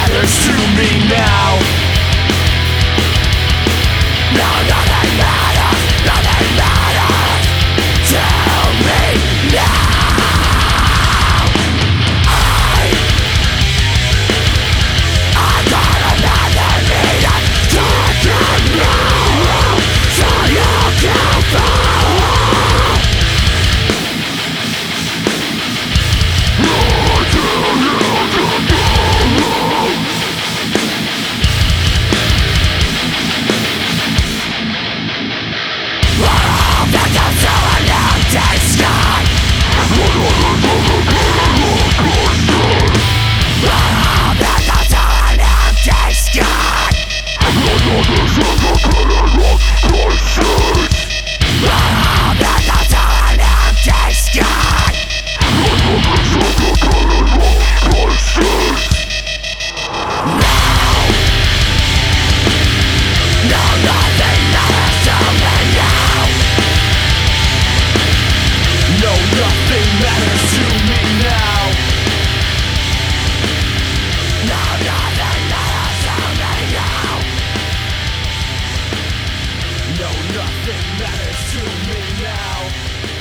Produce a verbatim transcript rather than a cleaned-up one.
matters to me now. No, nothing matters, nothing matters to me now. I, I got another needed to get now, so you can follow. Nothing matters to me now.